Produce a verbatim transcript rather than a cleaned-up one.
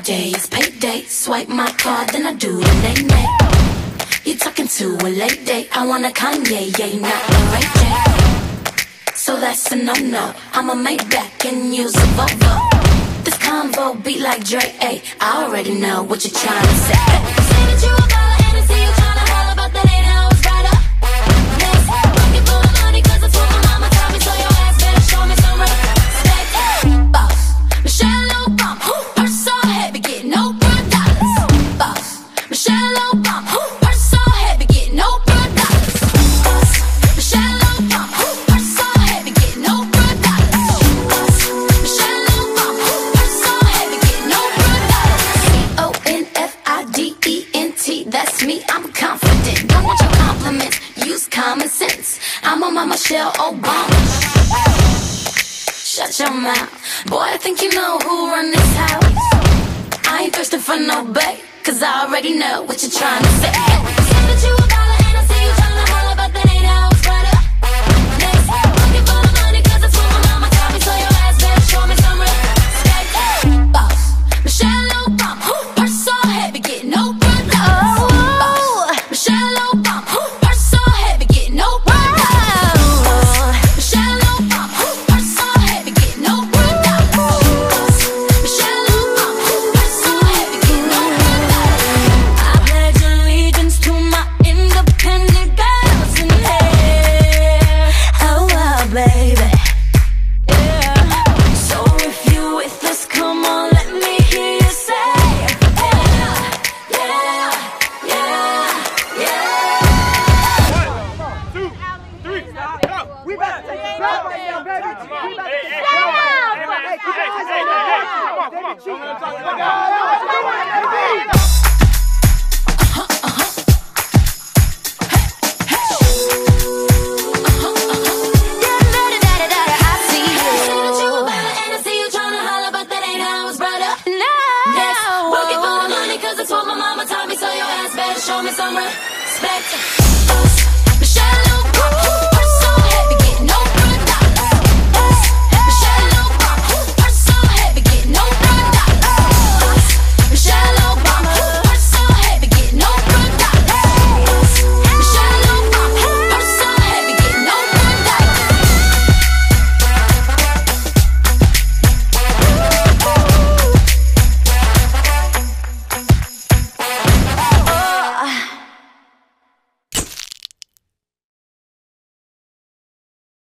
Friday is payday. Swipe my card, then I do the nay-nay. You're talking to a late date. I want a Kanye, yeah, not a Ray J. So that's a no-no. I'ma make back and use a Volvo. This convo beat like Dre, ayy. I already know what you're trying to say. Say that you a baller and I see you trying to holler, but that ain't how it's right up. Next, looking for the money, cause it's what my mama taught me. So your ass better show me some respect. Boss, Michelle Obama, purse so heavy, getting Oprah dollars. Boss, Michelle Obama, purse so heavy, getting Oprah dollars. Boss, Michelle Obama, purse so heavy, getting Oprah dollars. Boss, Michelle Obama, purse so heavy, getting Oprah dollars. C O N F I D E N T, that's me, I'm confident. Don't want your compliments, use common sense. I'm on my Michelle Obama. Shut your mouth, boy, I think you know who run this house. I ain't thirsting for no bait, cause I already know what you're trying to say. Say that you a baller and I see you trying to holler, but that ain't how it's right up. Next, looking for the money, cause it's what my mama taught me. So your ass better show me some respect. Boss, Michelle Obama, purse so heavy, getting Oprah dollars. Boss, Michelle Obama, purse so heavy, getting Oprah dollars. Boss, Michelle Obama, purse so heavy, getting Oprah dollars. Boss, Michelle Obama, purse so heavy, getting Oprah dollars. I pledge allegiance to my independent girls in here. Oh, wow, baby. Yeah. So if you with us, come on, let me hear you say, yeah, yeah, yeah, yeah. One, two, three, go. We about to take the belt right now, baby. We about to take the Hey, belt. hey, hey, Hey, keep hey, your eyes hey, on the hey, ball. come on, come on. David Cheek. I'm gonna talk to Go, the go, guy. go, go, go, go. Show me some respect. Boss, Michelle